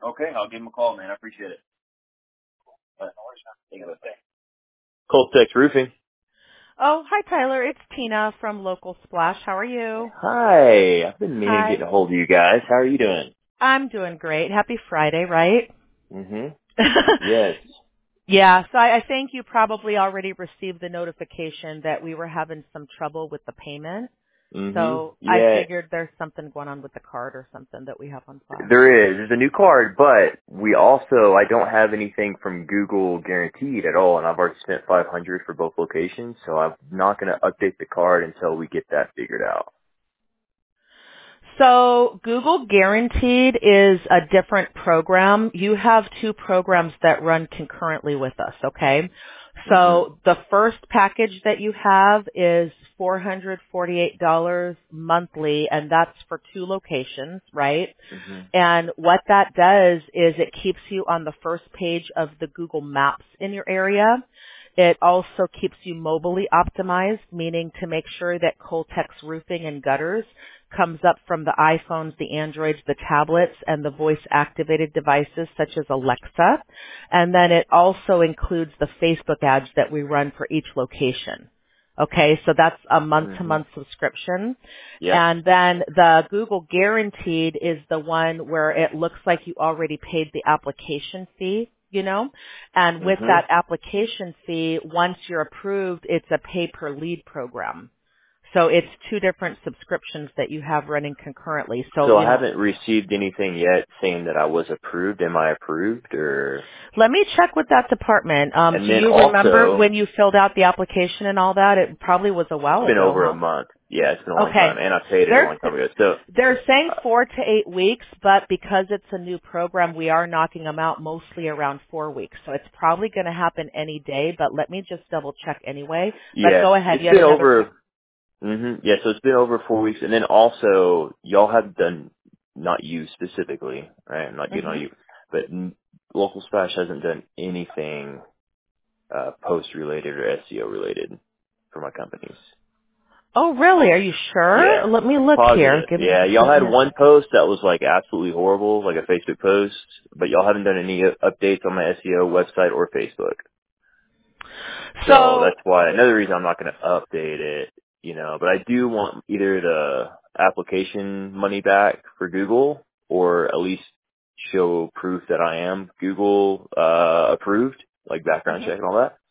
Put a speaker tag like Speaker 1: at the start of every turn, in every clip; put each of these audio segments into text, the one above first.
Speaker 1: Okay, I'll give him a call, man. I appreciate it. Think of it. Coltex Roofing.
Speaker 2: Oh, hi, Tyler. It's Tina from Local Splash. How are you?
Speaker 1: Hi. I've been meaning to
Speaker 2: Hi.
Speaker 1: get a hold of you guys. How are you doing?
Speaker 2: I'm doing great. Happy Friday, right?
Speaker 1: Yes.
Speaker 2: Yeah, so I think you probably already received the notification that we were having some trouble with the payment. So I
Speaker 1: Yeah.
Speaker 2: figured there's something going on with the card or something that we have on file.
Speaker 1: There is. There's a new card, but I don't have anything from Google guaranteed at all, and I've already spent $500 for both locations, so I'm not going to update the card until we get that figured out.
Speaker 2: So Google Guaranteed is a different program. You have two programs that run concurrently with us, okay? So the first package that you have is $448 monthly, and that's for two locations, right? And what that does is it keeps you on the first page of the Google Maps in your area. It also keeps you mobilely optimized, meaning to make sure that Coltex Roofing and Gutters comes up from the iPhones, the Androids, the tablets, and the voice-activated devices such as Alexa. And then it also includes the Facebook ads that we run for each location. Okay, so that's a month-to-month subscription.
Speaker 1: Yeah.
Speaker 2: And then the Google Guaranteed is the one where it looks like you already paid the application fee, you know? And with that application fee, once you're approved, it's a pay-per-lead program. So it's two different subscriptions that you have running concurrently. So,
Speaker 1: I haven't received anything yet saying that I was approved. Am I approved or?
Speaker 2: let me check with that department.
Speaker 1: And
Speaker 2: Do
Speaker 1: then
Speaker 2: you
Speaker 1: also,
Speaker 2: remember when you filled out the application and all that? It probably was a while
Speaker 1: it's been
Speaker 2: ago,
Speaker 1: over a
Speaker 2: huh?
Speaker 1: month. Yeah, it's been a long
Speaker 2: Okay.
Speaker 1: time, and I paid it a long time ago. So,
Speaker 2: They're saying 4 to 8 weeks, but because it's a new program, we are knocking them out mostly around 4 weeks. So it's probably going to happen any day, but let me just double check anyway. But
Speaker 1: yeah,
Speaker 2: go ahead.
Speaker 1: it's
Speaker 2: You had
Speaker 1: been
Speaker 2: another
Speaker 1: over.
Speaker 2: question.
Speaker 1: Yeah, so it's been over 4 weeks, and then also y'all have done, not you specifically, right? I'm not getting on you, but Local Splash hasn't done anything post related or SEO related for my companies.
Speaker 2: Oh, really? Are you sure?
Speaker 1: Yeah,
Speaker 2: Let me look here.
Speaker 1: positive.
Speaker 2: Give me,
Speaker 1: Yeah, y'all
Speaker 2: let
Speaker 1: had
Speaker 2: me,
Speaker 1: one post that was like absolutely horrible, like a Facebook post, but y'all haven't done any updates on my SEO website or Facebook. So
Speaker 2: so,
Speaker 1: that's why another reason I'm not going to update it, but I do want either the application money back for Google or at least show proof that I am Google approved, like background check and all that.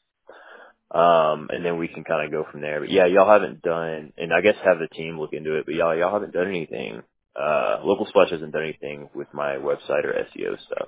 Speaker 1: And then we can kind of go from there. But yeah, y'all haven't done, and I guess have the team look into it, but y'all haven't done anything. Local Splash hasn't done anything with my website or SEO stuff.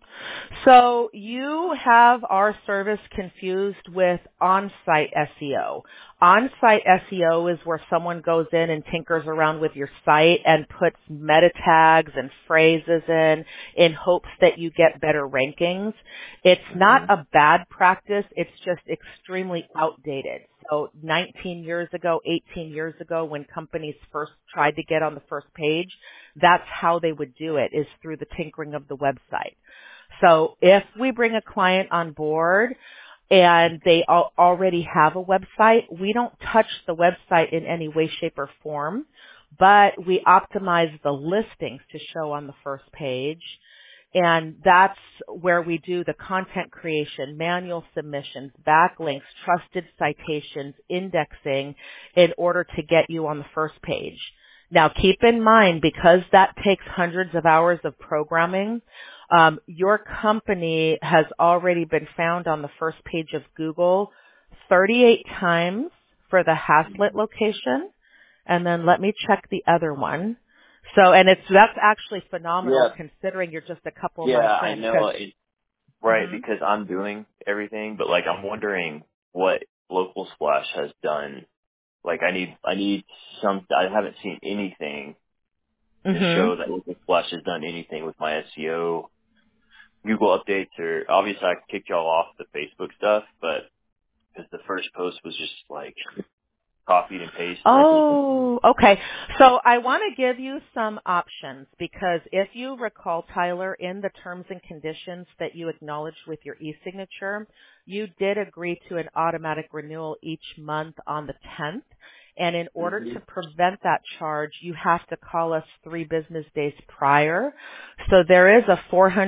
Speaker 2: So you have our service confused with on-site SEO. On-site SEO is where someone goes in and tinkers around with your site and puts meta tags and phrases in hopes that you get better rankings. It's not a bad practice. It's just extremely outdated. So 19 years ago, 18 years ago, when companies first tried to get on the first page, that's how they would do it, is through the tinkering of the website. So if we bring a client on board and they already have a website, we don't touch the website in any way, shape, or form, but we optimize the listings to show on the first page. And that's where we do the content creation, manual submissions, backlinks, trusted citations, indexing in order to get you on the first page. Now keep in mind, because that takes hundreds of hours of programming, your company has already been found on the first page of Google 38 times for the Haslett location. And then let me check the other one. So, and that's actually phenomenal considering you're just a couple months in.
Speaker 1: I know it, right, because I'm doing everything, but like I'm wondering what Local Splash has done. Like I need I haven't seen anything to show that Local Splash has done anything with my SEO, Google updates, or obviously I kicked y'all off the Facebook stuff, but because the first post was just like copied and pasted.
Speaker 2: Oh, okay. So I want to give you some options because if you recall, Tyler, in the terms and conditions that you acknowledged with your e-signature, you did agree to an automatic renewal each month on the 10th. And in order
Speaker 1: Hmm.
Speaker 2: to prevent that charge, you have to call us 3 business days prior. So there is a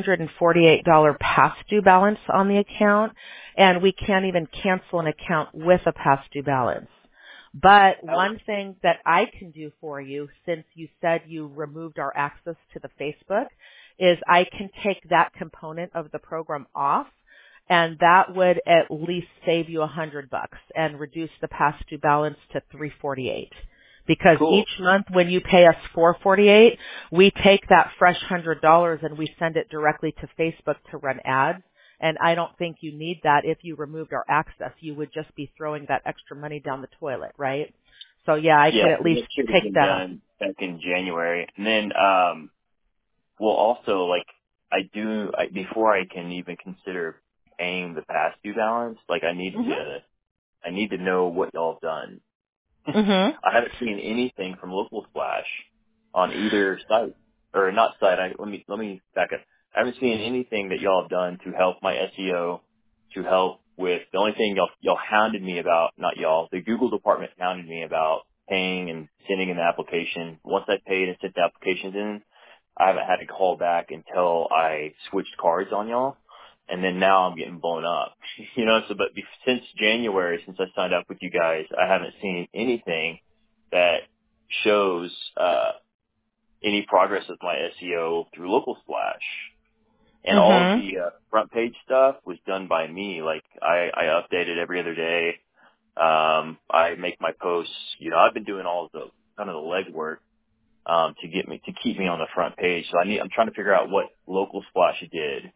Speaker 2: $448 past due balance on the account, and we can't even cancel an account with a past due balance. But one thing that I can do for you, since you said you removed our access to the Facebook, is I can take that component of the program off, and that would at least save you $100 and reduce the past due balance to $348. Because
Speaker 1: Cool.
Speaker 2: each month when you pay us $448, we take that fresh $100 and we send it directly to Facebook to run ads. And I don't think you need that if you removed our access. You would just be throwing that extra money down the toilet, right? So yeah, I could
Speaker 1: Yeah,
Speaker 2: at least
Speaker 1: that should have
Speaker 2: take
Speaker 1: been
Speaker 2: that off.
Speaker 1: done back in January. And then, well, also, like, before I can even consider paying the past due balance, like, I need to know what y'all have done.
Speaker 2: Mhm.
Speaker 1: I haven't seen anything from Local Splash on either site, or not site. Let me back up. I haven't seen anything that y'all have done to help my SEO, to help with the only thing y'all hounded me about, not y'all, the Google department hounded me about paying and sending an application. Once I paid and sent the applications in, I haven't had to call back until I switched cards on y'all. And then now I'm getting blown up, but since January, since I signed up with you guys, I haven't seen anything that shows, any progress with my SEO through Local Splash. And all of
Speaker 2: Mhm.
Speaker 1: the front page stuff was done by me. Like I update it every other day. I make my posts, I've been doing all of the kind of the legwork to keep me on the front page. So I'm trying to figure out what Local Splash did,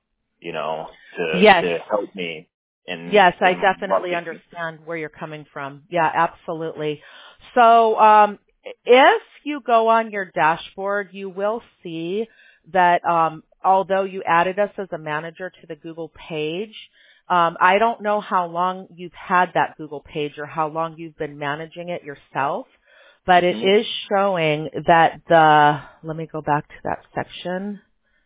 Speaker 2: Yes.
Speaker 1: to help me
Speaker 2: Yes, I
Speaker 1: in
Speaker 2: definitely
Speaker 1: marketing.
Speaker 2: understand where you're coming from. Yeah, absolutely. So, if you go on your dashboard, you will see that, although you added us as a manager to the Google page, I don't know how long you've had that Google page or how long you've been managing it yourself, but it
Speaker 1: Hmm.
Speaker 2: is showing that let me go back to that section.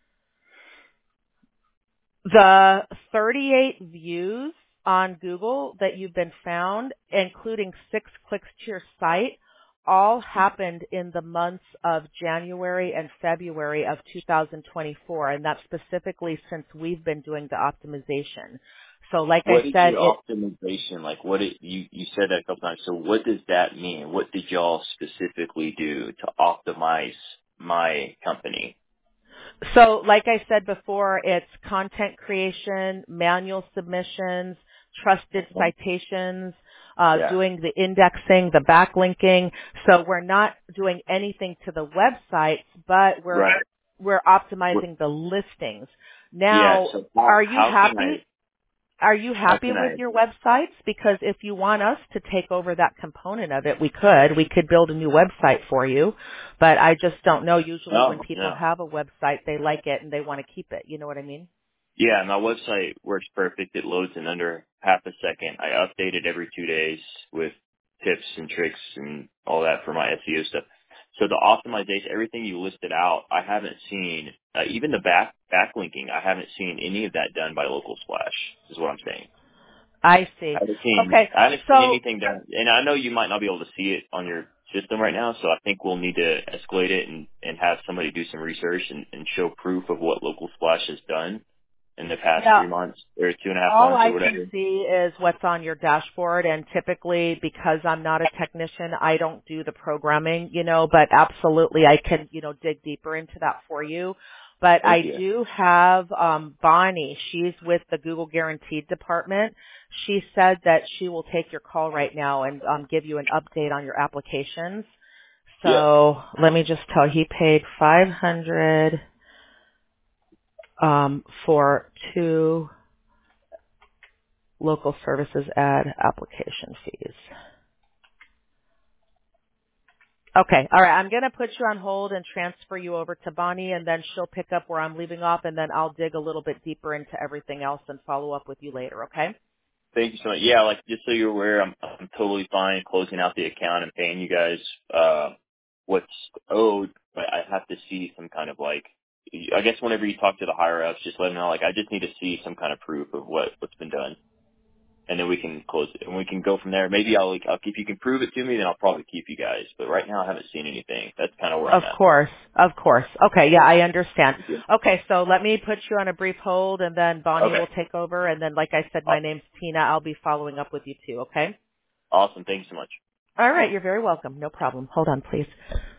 Speaker 2: The 38 views on Google that you've been found, including 6 clicks to your site, all happened in the months of January and February of 2024, and that's specifically since we've been doing the optimization. So like I
Speaker 1: What is
Speaker 2: said,
Speaker 1: your optimization? Like you said that a couple times. So what does that mean? What did y'all specifically do to optimize my company?
Speaker 2: So like I said before, it's content creation, manual submissions, trusted
Speaker 1: Okay.
Speaker 2: citations,
Speaker 1: Yeah.
Speaker 2: doing the indexing, the backlinking. So we're not doing anything to the websites, but
Speaker 1: Right.
Speaker 2: we're optimizing the listings.
Speaker 1: Yeah.
Speaker 2: Now,
Speaker 1: So
Speaker 2: are you
Speaker 1: how can
Speaker 2: happy? Are you
Speaker 1: how
Speaker 2: happy
Speaker 1: can
Speaker 2: with
Speaker 1: I?
Speaker 2: your websites? Because if you want us to take over that component of it, we could. We could build a new website for you. But I just don't know. Usually when
Speaker 1: No,
Speaker 2: people
Speaker 1: no.
Speaker 2: have a website, they like it and they want to keep it. You know what I mean?
Speaker 1: Yeah, my website works perfect. It loads in under half a second. I update it every 2 days with tips and tricks and all that for my SEO stuff. So the optimization, everything you listed out, I haven't seen, even the backlinking, I haven't seen any of that done by Local Splash, is what I'm saying.
Speaker 2: I see. Okay.
Speaker 1: I haven't seen
Speaker 2: So
Speaker 1: anything done. And I know you might not be able to see it on your system right now, so I think we'll need to escalate it and have somebody do some research and show proof of what Local Splash has done in the past
Speaker 2: yeah,
Speaker 1: 3 months or 2.5
Speaker 2: all
Speaker 1: months
Speaker 2: I
Speaker 1: or
Speaker 2: can
Speaker 1: whatever.
Speaker 2: see is what's on your dashboard, and typically because I'm not a technician, I don't do the programming, but absolutely I can, dig deeper into that for you. But
Speaker 1: Thank
Speaker 2: I
Speaker 1: you.
Speaker 2: do have Bonnie. She's with the Google Guaranteed department. She said that she will take your call right now and give you an update on your applications.
Speaker 1: Yeah.
Speaker 2: So let me just tell he paid 500 for 2 local services ad application fees. Okay. All right. I'm going to put you on hold and transfer you over to Bonnie, and then she'll pick up where I'm leaving off, and then I'll dig a little bit deeper into everything else and follow up with you later. Okay?
Speaker 1: Thank you so much. Yeah, like just so you're aware, I'm totally fine closing out the account and paying you guys what's owed, but I have to see some kind of like, I guess whenever you talk to the higher ups, just let them know like I just need to see some kind of proof of what's been done. and then we can close it, and we can go from there. Maybe if you can prove it to me, then I'll probably keep you guys. But right now, I haven't seen anything. That's kind of where I'm
Speaker 2: Of
Speaker 1: at.
Speaker 2: course. Of course. Okay. Yeah, I understand.
Speaker 1: Thank you.
Speaker 2: Okay. So let me put you on a brief hold and then Bonnie
Speaker 1: Okay.
Speaker 2: will take over. And then, like I said, my name's Tina. I'll be following up with you too. Okay.
Speaker 1: Awesome. Thank you so much.
Speaker 2: All right. You're very welcome. No problem. Hold on, please.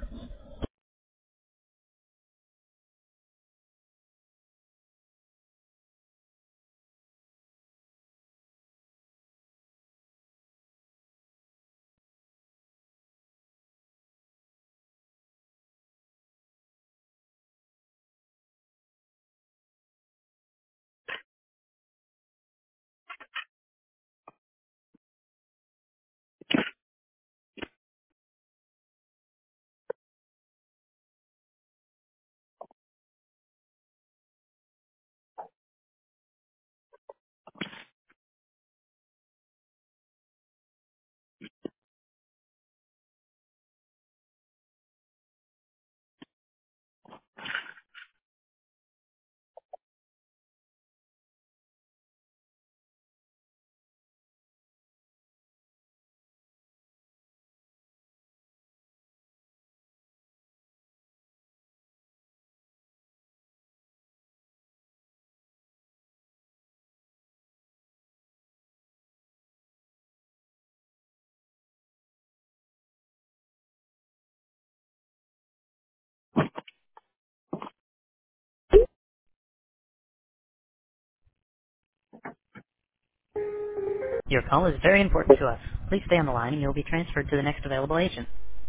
Speaker 3: Your call is very important to us. Please stay on the line and you'll be transferred to the next available agent.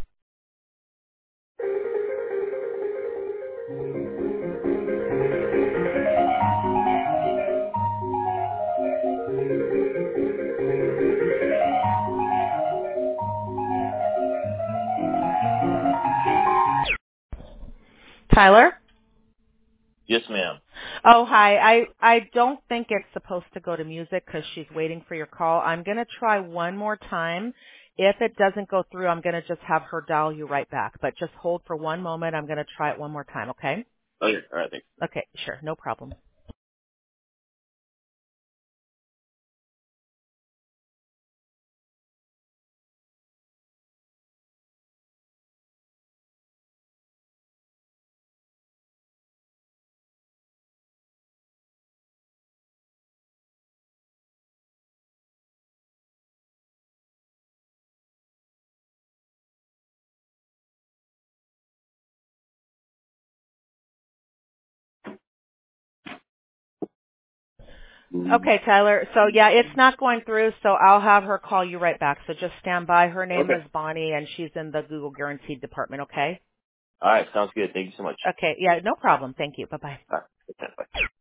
Speaker 2: Tyler?
Speaker 1: Yes, ma'am.
Speaker 2: Oh, hi. I don't think it's supposed to go to music because she's waiting for your call. I'm going to try one more time. If it doesn't go through, I'm going to just have her dial you right back. But just hold for one moment. I'm going to try it one more time, okay?
Speaker 1: Okay. All right. Thanks.
Speaker 2: Okay, sure. No problem. Okay, Tyler. So yeah, it's not going through, so I'll have her call you right back. So just stand by. Her name
Speaker 1: Okay.
Speaker 2: is Bonnie and she's in the Google Guaranteed department, okay?
Speaker 1: All right. Sounds good. Thank you so much.
Speaker 2: Okay, yeah, no problem. Thank you. Bye-bye.
Speaker 1: All right. Okay, bye.